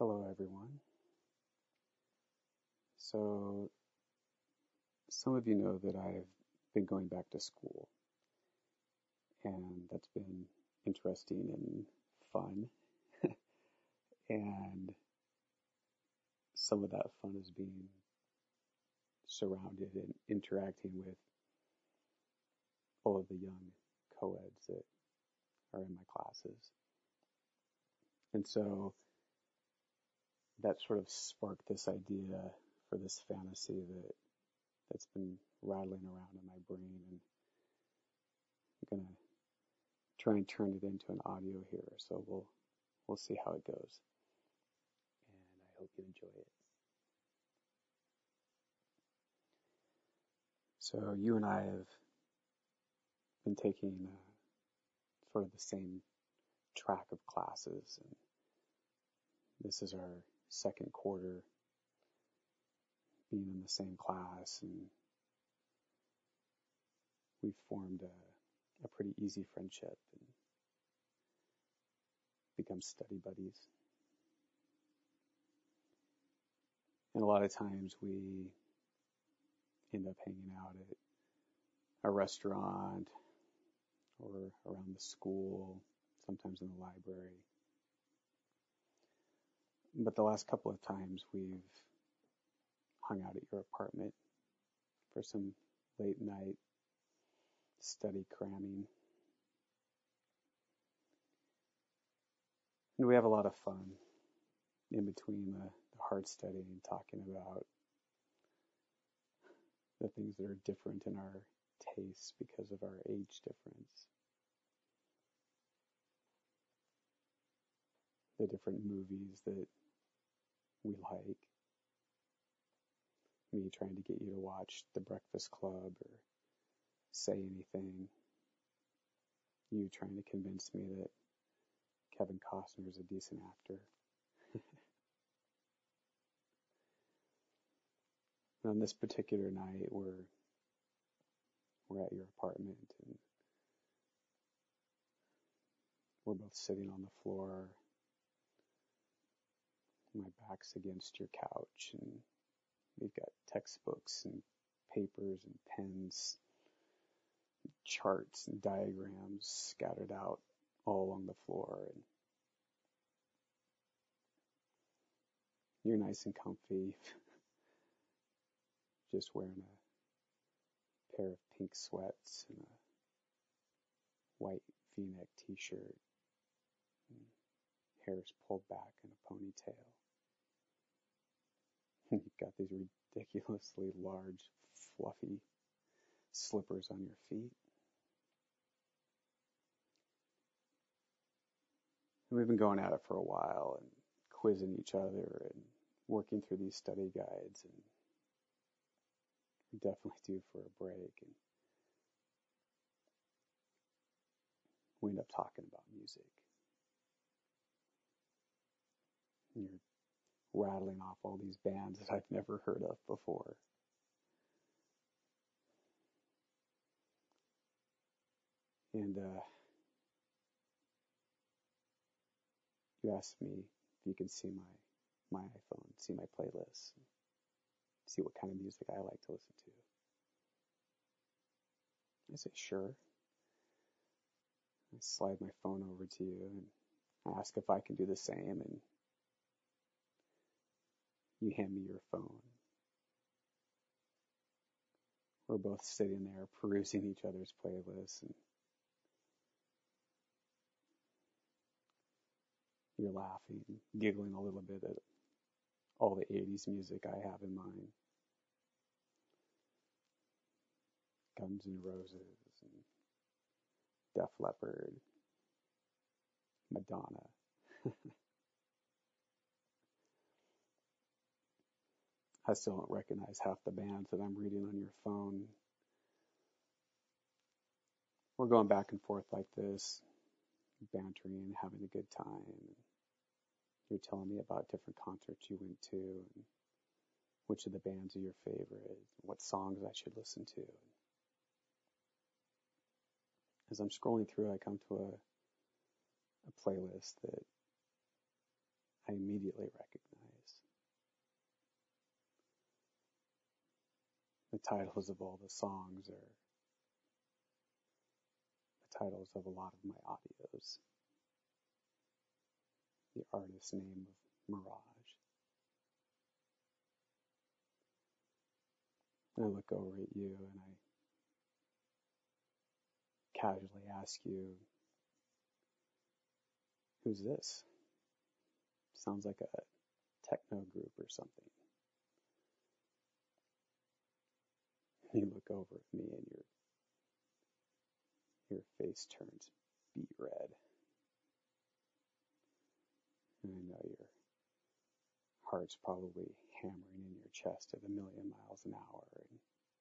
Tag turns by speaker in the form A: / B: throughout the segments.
A: Hello, everyone. So, some of you know that I've been going back to school, and that's been interesting and fun. And some of that fun is being surrounded and interacting with all of the young co-eds that are in my classes. And so that sort of sparked this idea for this fantasy that's been rattling around in my brain, and I'm gonna try and turn it into an audio here. So we'll see how it goes, and I hope you enjoy it. So you and I have been taking sort of the same track of classes, and this is our second quarter being in the same class, and we've formed a pretty easy friendship and become study buddies. And a lot of times we end up hanging out at a restaurant or around the school, sometimes in the library. But the last couple of times we've hung out at your apartment for some late night study cramming. And we have a lot of fun in between the hard study and talking about the things that are different in our tastes because of our age difference. The different movies that we like. Me trying to get you to watch The Breakfast Club or Say Anything. You trying to convince me that Kevin Costner is a decent actor. On this particular night, we're at your apartment, and we're both sitting on the floor. My back's against your couch, and we've got textbooks and papers and pens, and charts and diagrams scattered out all along the floor. And you're nice and comfy, just wearing a pair of pink sweats and a white V-neck t-shirt. And hair's pulled back in a ponytail. You've got these ridiculously large, fluffy slippers on your feet. And we've been going at it for a while and quizzing each other and working through these study guides, and we're definitely due for a break. And we end up talking about music. And you're rattling off all these bands that I've never heard of before. And you asked me if you can see my iPhone, see my playlist, see what kind of music I like to listen to. I say, sure. I slide my phone over to you and I ask if I can do the same, and you hand me your phone. We're both sitting there perusing each other's playlists, and you're laughing, giggling a little bit at all the 80s music I have in mind. Guns N' Roses, and Def Leppard, Madonna. I still don't recognize half the bands that I'm reading on your phone. We're going back and forth like this, bantering, having a good time. You're telling me about different concerts you went to, and which of the bands are your favorite, what songs I should listen to. As I'm scrolling through, I come to a playlist that I immediately recognize. titles of all the songs are the titles of a lot of my audios. The artist name of Mirage. I look over at you and I casually ask you, who's this? Sounds like a techno group or something. You look over at me and your face turns beet red. And I know your heart's probably hammering in your chest at 1,000,000 miles an hour, and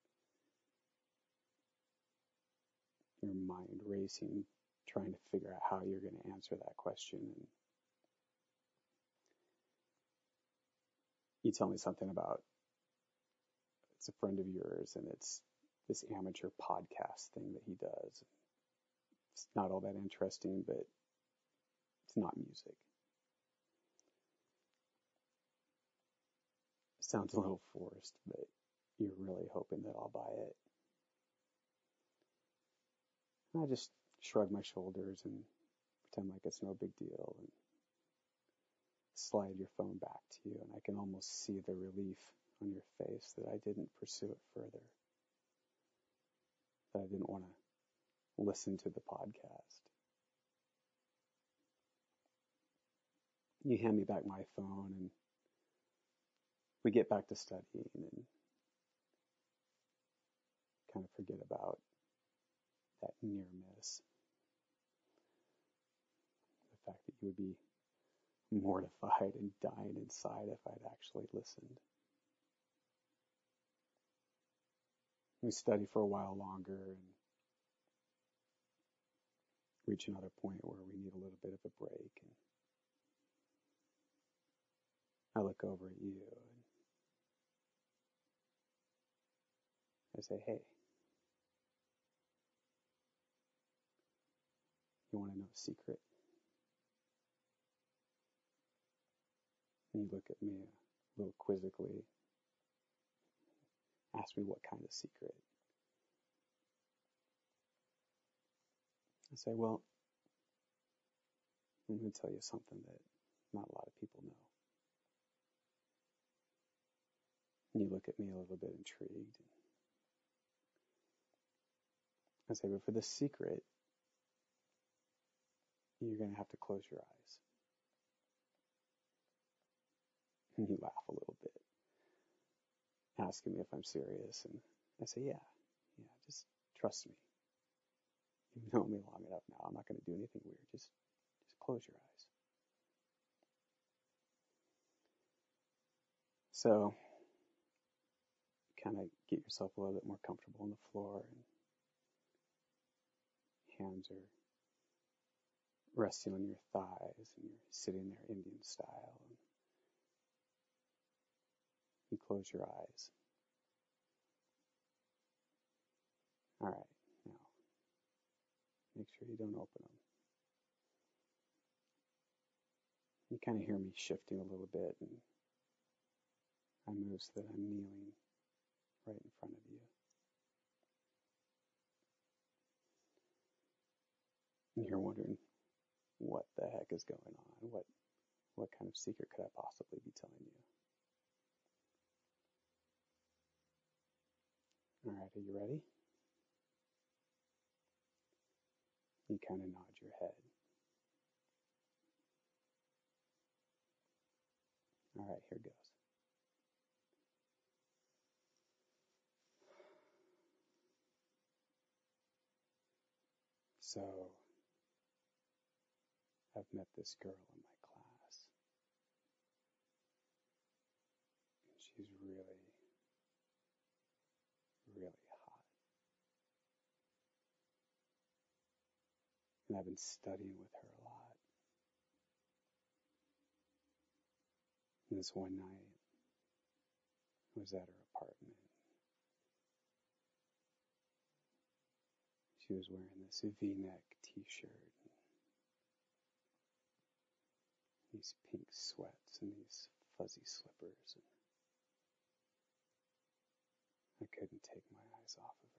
A: your mind racing, trying to figure out how you're going to answer that question. And you tell me something about it's a friend of yours, and it's this amateur podcast thing that he does. It's not all that interesting, but it's not music. It sounds a little forced, but you're really hoping that I'll buy it. And I just shrug my shoulders and pretend like it's no big deal and slide your phone back to you, and I can almost see the relief on your face that I didn't pursue it further, that I didn't want to listen to the podcast. You hand me back my phone and we get back to studying and kind of forget about that near miss. The fact that you would be mortified and dying inside if I'd actually listened. We study for a while longer and reach another point where we need a little bit of a break. And I look over at you and I say, hey, you want to know a secret? And you look at me a little quizzically, ask me what kind of secret. I say, well, I'm going to tell you something that not a lot of people know. And you look at me a little bit intrigued. I say, but for this secret, you're going to have to close your eyes. And you laugh a little bit, asking me if I'm serious. And I say, yeah, just trust me. You've known me long enough now. I'm not going to do anything weird. Just close your eyes. So, kind of get yourself a little bit more comfortable on the floor, and hands are resting on your thighs, and you're sitting there Indian style. And you close your eyes. All right, now make sure you don't open them. You kind of hear me shifting a little bit, and I move so that I'm kneeling right in front of you. And you're wondering what the heck is going on? What kind of secret could I possibly be telling you? All right, are you ready? You kind of nod your head. All right, here goes. So, I've met this girl in my class. And she's really, really hot. And I've been studying with her a lot. And this one night, I was at her apartment. She was wearing this V-neck t-shirt, these pink sweats, and these fuzzy slippers. And I couldn't take my eyes off of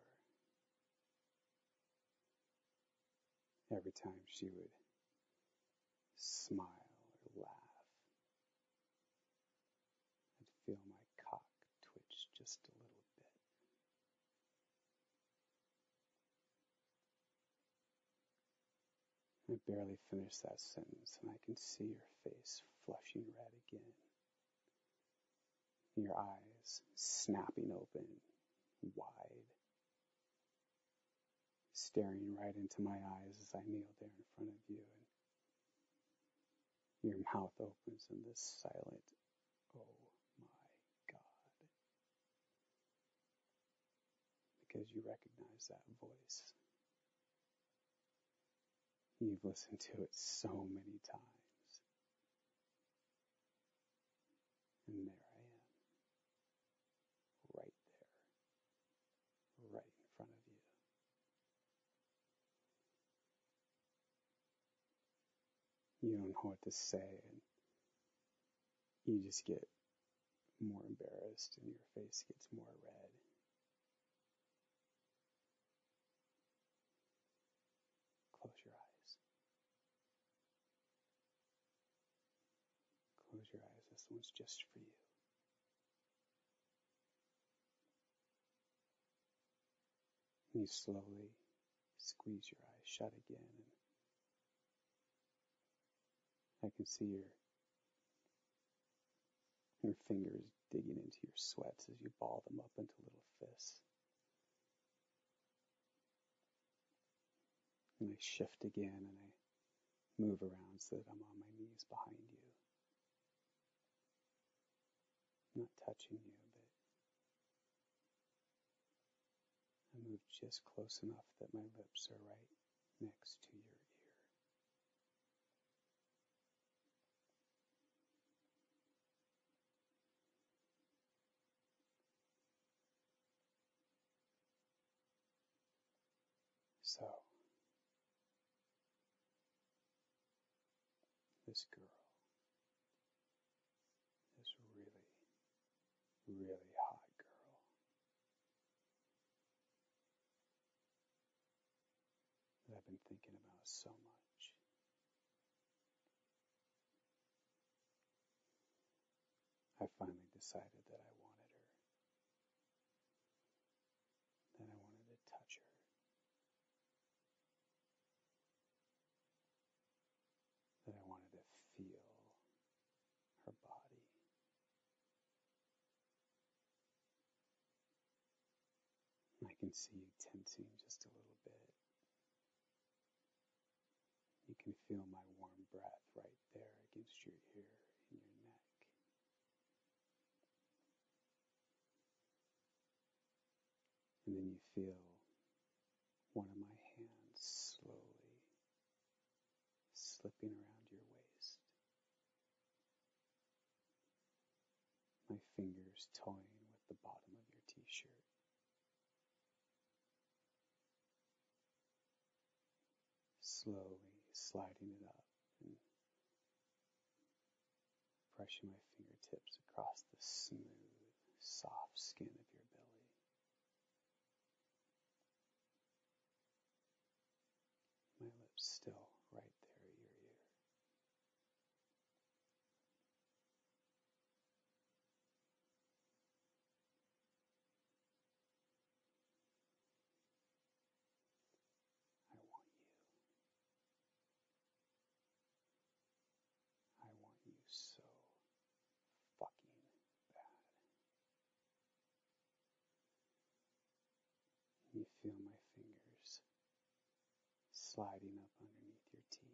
A: her. Every time she would smile or laugh, I'd feel my cock twitch just a little bit. I barely finished that sentence, and I can see your face flushing red again. Your eyes snapping open, wide, staring right into my eyes as I kneel there in front of you, and your mouth opens in this silent, oh my God, because you recognize that voice. You've listened to it so many times. And there I am, right there, right in front of you. You don't know what to say, and you just get more embarrassed, and your face gets more red. Close your eyes. Close your eyes. This one's just for you. And you slowly squeeze your eyes shut again, and I can see your fingers digging into your sweats as you ball them up into little fists. And I shift again, and I move around so that I'm on my knees behind you. I'm not touching you, but I move just close enough that my lips are right next to your ear. So, this girl, this really, really hot girl, that I've been thinking about so much. I finally decided that I wanted her, that I wanted to touch her, that I wanted to feel her body. I can see you tensing just a little bit. You can feel my warm breath right there against your ear and your neck. And then you feel one of my hands slowly slipping around your waist. My fingers toying with the bottom of your t-shirt. Slowly sliding it up and brushing my fingertips across the smooth, soft skin of your belly. My lips still right there at your ear. I want you. I want you so fucking bad. You feel my fingers sliding up underneath your tee.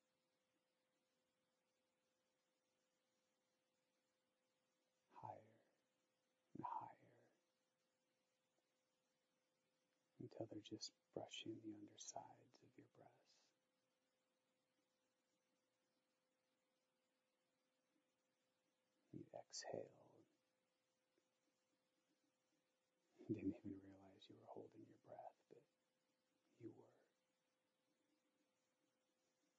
A: Higher and higher until they're just brushing the undersides of your breasts. You exhale. You didn't even realize you were holding your breath, but you were.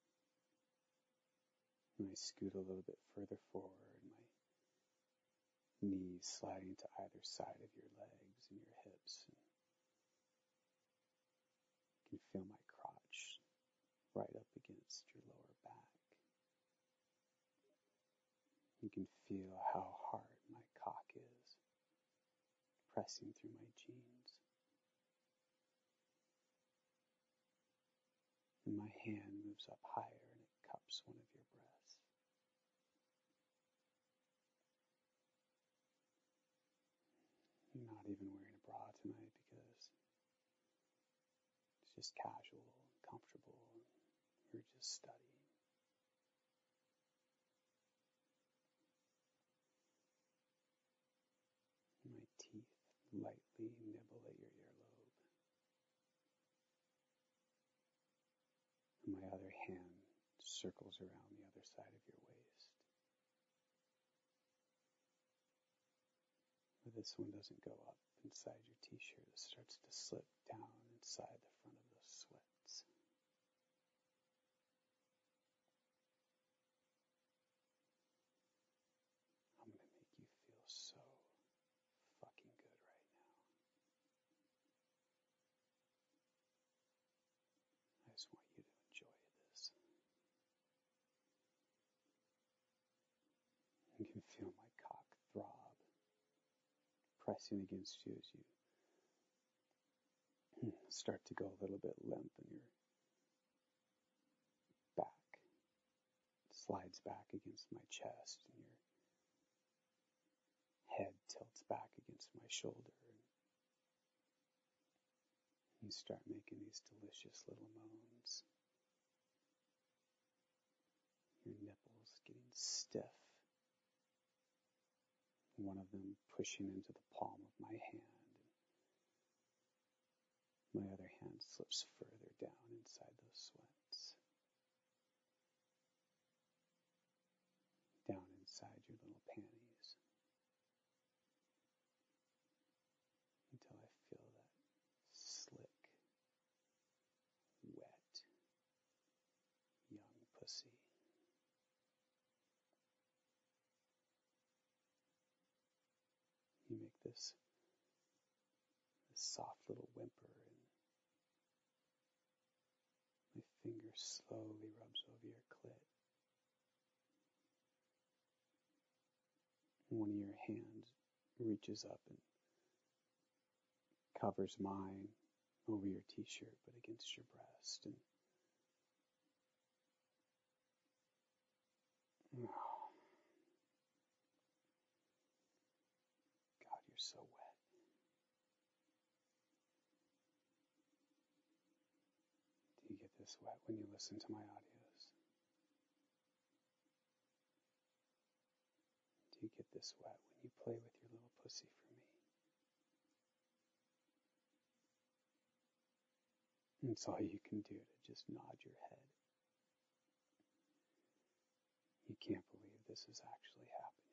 A: And I scoot a little bit further forward. knees sliding to either side of your legs and your hips. And you can feel my crotch right up against your lower back. You can feel how hard my cock is pressing through my jeans. And my hand moves up higher and it cups one of your breasts. You're not even wearing a bra tonight because it's just casual and comfortable and we're just studying. My teeth lightly nibble at your earlobe. And my other hand circles around the other side of your waist. But this one doesn't go up inside your t-shirt. It starts to slip down inside the front of those sweats. I'm going to make you feel so fucking good right now. I just want you to enjoy this. You can feel my cock throb, pressing against you as you start to go a little bit limp and your back slides back against my chest and your head tilts back against my shoulder. And you start making these delicious little moans. Your nipples getting stiff. One of them pushing into the palm of my hand. My other hand slips further down inside those sweats. Down inside your little panties. Until I feel that slick, wet, young pussy. You make this soft little whimper, and my finger slowly rubs over your clit. And one of your hands reaches up and covers mine over your t-shirt, but against your breast. And oh, God, you're so wet. Do you get this wet when you listen to my audios? Do you get this wet when you play with your little pussy for me? And it's all you can do to just nod your head. You can't believe this is actually happening.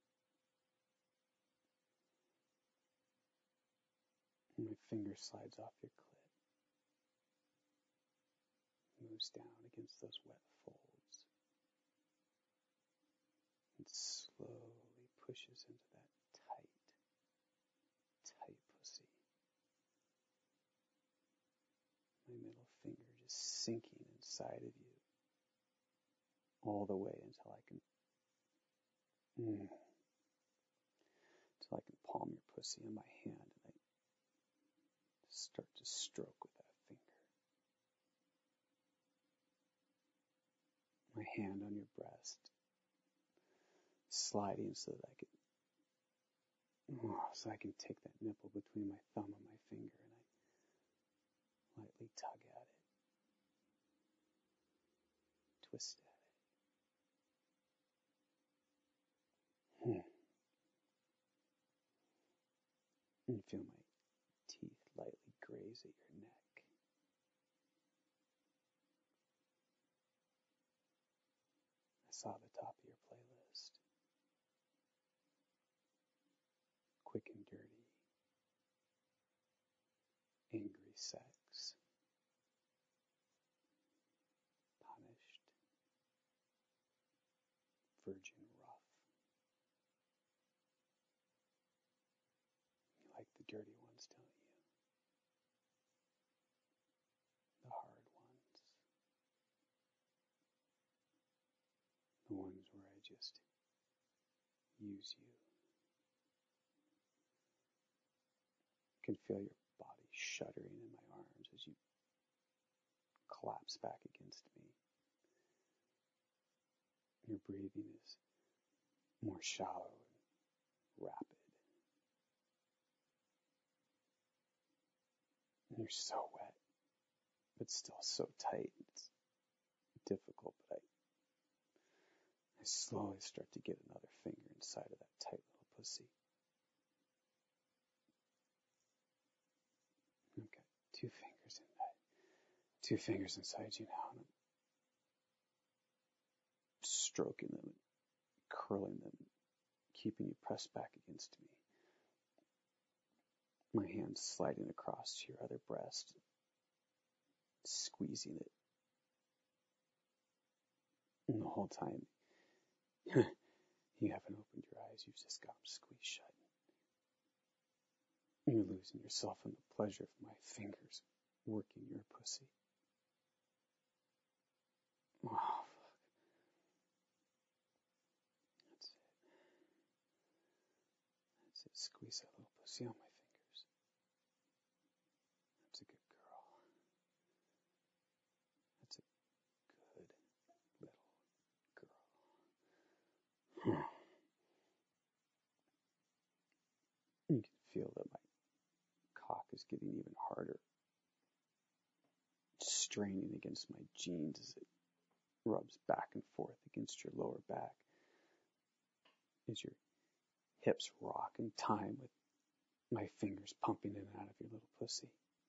A: And my finger slides off your clit, moves down against those wet folds, and slowly pushes into that tight pussy. My middle finger just sinking inside of you all the way until I can palm your pussy in my hand, and I start to stroke with that finger. My hand on your breast, sliding so that I can take that nipple between my thumb and my finger, and I lightly tug at it, twist at it. And feel my teeth lightly graze at your neck. I saw the top of your playlist. Quick and dirty. Angry sex. Punished. Virgin rough. the dirty ones, don't you? The hard ones. The ones where I just use you. I can feel your body shuddering in my arms as you collapse back against me. Your breathing is more shallow and rapid. And you're so wet, but still so tight. It's difficult, but I slowly start to get another finger inside of that tight little pussy. I've got two fingers inside you now, and I'm stroking them and curling them, keeping you pressed back against me. My hand sliding across to your other breast, squeezing it. And the whole time, you haven't opened your eyes, you've just got them squeezed shut. You're losing yourself in the pleasure of my fingers working your pussy. Oh, fuck. That's it. That's it. Squeeze that little pussy on my fingers. That's a good girl. That's a good little girl. You can feel that my cock is getting even harder, straining against my jeans as it rubs back and forth against your lower back, as your hips rock in time with my fingers pumping in and out of your little pussy.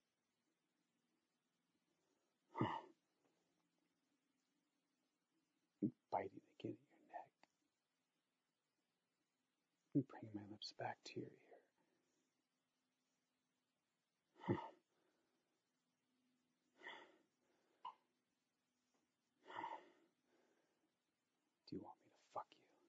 A: Biting again at your neck, and bringing my lips back to your ear. Do you want me to fuck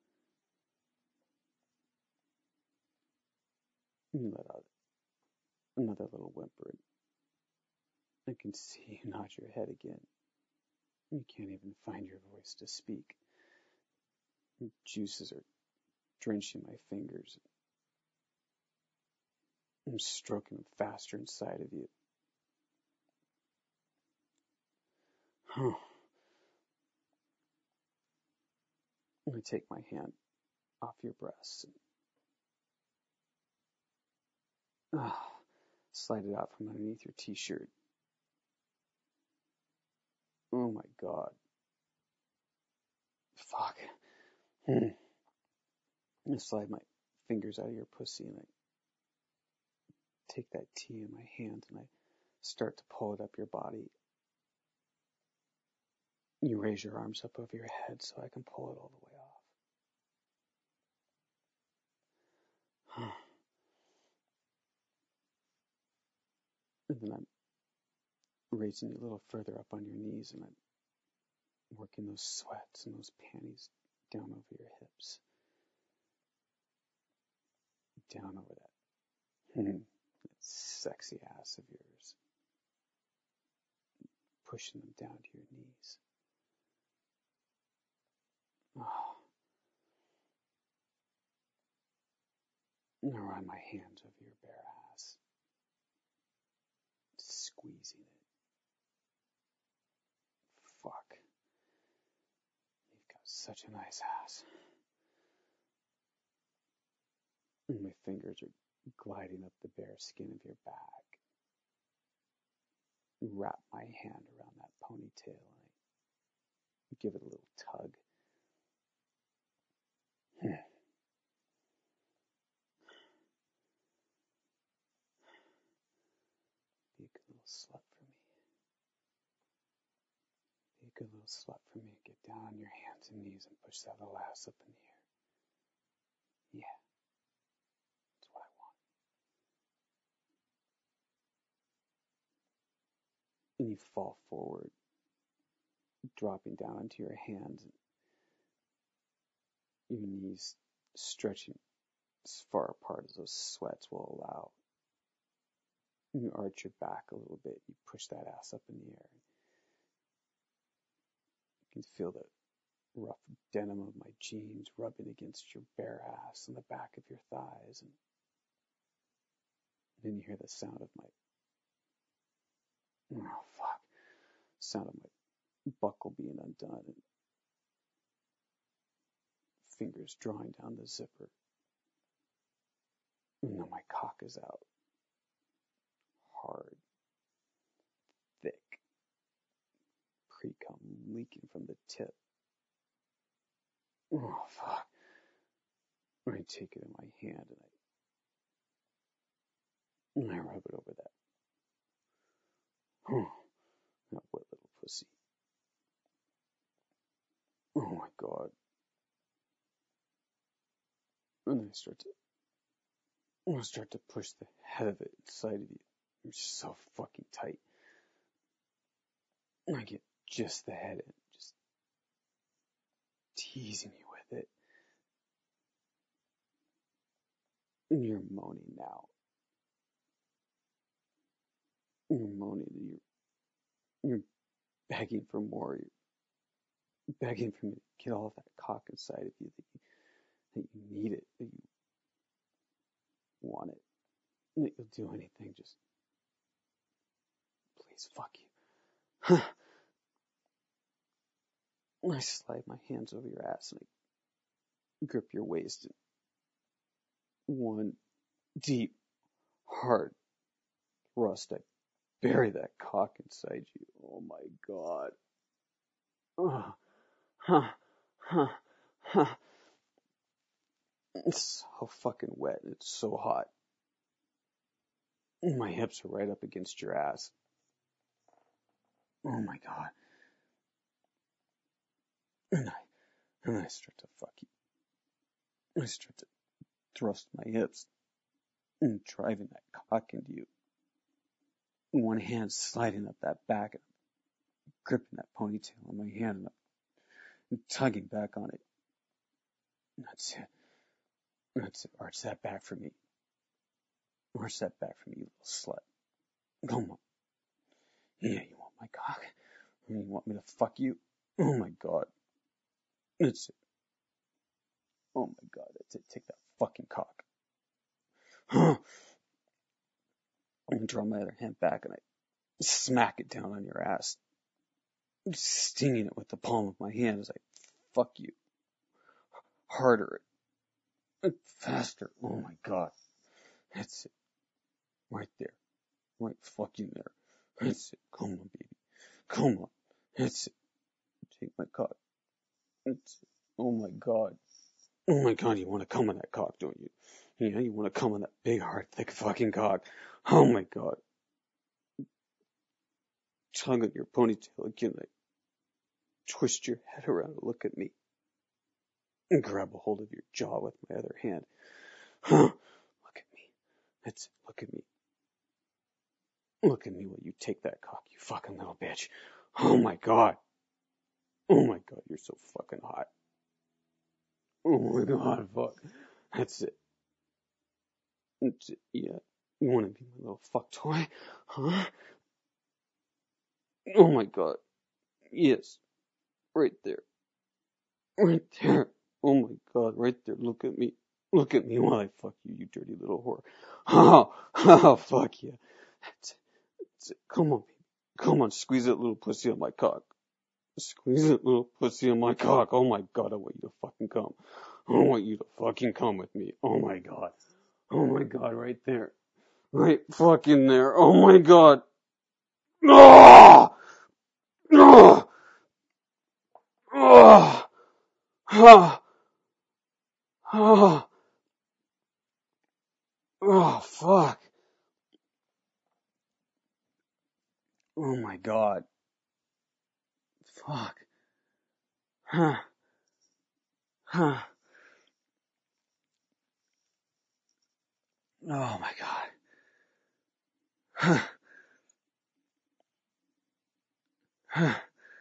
A: you? You let out another little whimper. I can see you nod your head again. You can't even find your voice to speak. Your juices are drenching my fingers. I'm stroking them faster inside of you. I take my hand off your breasts and slide it out from underneath your t-shirt. Oh my God. Fuck. I slide my fingers out of your pussy and I take that tea in my hand and I start to pull it up your body. You raise your arms up over your head so I can pull it all the way off. And then I'm raising you a little further up on your knees and I'm working those sweats and those panties down over your hips. Down over that sexy ass of yours. Pushing them down to your knees. And I run my hands over your bare ass. Squeezing it. Fuck. You've got such a nice ass. And my fingers are gliding up the bare skin of your back. Wrap my hand around that ponytail and I give it a little tug. Be a good little slut for me. Be a good little slut for me. Get down on your hands and knees and push that little ass up in the air. Yeah. That's what I want. And you fall forward, dropping down onto your hands, and your knees stretching as far apart as those sweats will allow. You arch your back a little bit. You push that ass up in the air. You can feel the rough denim of my jeans rubbing against your bare ass and the back of your thighs. And then you hear the sound of sound of my buckle being undone and fingers drawing down the zipper. And then my cock is out. Hard, thick, pre-cum leaking from the tip. Oh, fuck. I take it in my hand and I rub it over that. Oh, that wet little pussy. Oh my God. And then I start to push the head of it inside of you. You're so fucking tight. And I get just the head in, just teasing you with it. And you're moaning now. You're moaning. You're begging for more. You're begging for me to get all of that cock inside of you, that you need it, that you want it, and that you'll do anything. Just please, fuck you. And I slide my hands over your ass and I grip your waist. And one deep, hard thrust, I bury that cock inside you. Oh my God. It's so fucking wet and it's so hot. My hips are right up against your ass. Oh my God. And I start to fuck you. I start to thrust my hips and driving that cock into you. One hand sliding up that back and gripping that ponytail in my hand and tugging back on it. That's it. That's it. Arch that back for me. Arch that back for me, you little slut. Come on. Yeah, you want my cock? You want me to fuck you? Oh my God. That's it. Oh my God, that's it. Take that fucking cock. I draw my other hand back and I smack it down on your ass, stinging it with the palm of my hand as I fuck you. Harder and faster. Oh my God. That's it. Right there. Right fucking there. That's it. Come on, baby. Come on. That's it. Take my cock. That's it. Oh my God. Oh my God, you want to come on that cock, don't you? Yeah, you want to come on that big, hard, thick fucking cock. Oh my God. Tug on your ponytail again. I twist your head around and look at me. And grab a hold of your jaw with my other hand. Look at me. That's it. Look at me. Look at me while you take that cock, you fucking little bitch. Oh my God. Oh my God, you're so fucking hot. Oh my God, fuck. That's it. That's it. Yeah. You want to be my little fuck toy? Huh? Oh my God. Yes. Right there. Right there. Oh my God, right there. Look at me. Look at me while I fuck you, you dirty little whore. Oh, fuck yeah. That's it. That's it. Come on, baby. Come on, squeeze that little pussy on my cock. Squeeze that little pussy on my cock. Oh my God, I want you to fucking come. I want you to fucking come with me. Oh my God. Oh my God, right there. Right fucking there. Oh my God. Oh! Oh! Oh! Oh! Oh! Oh, fuck. Oh my God. Fuck. Huh. Huh. Oh my God. Huh. Huh.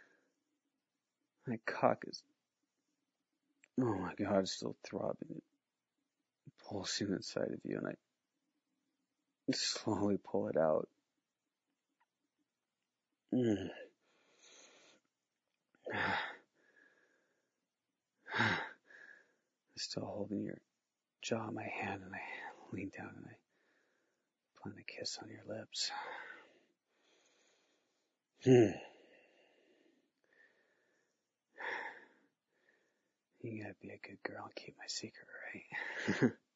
A: My cock is, oh my God, still throbbing. It pulsing inside of you, and slowly pull it out. Still holding your jaw in my hand, and I lean down and I plant a kiss on your lips. You gotta be a good girl and keep my secret, right?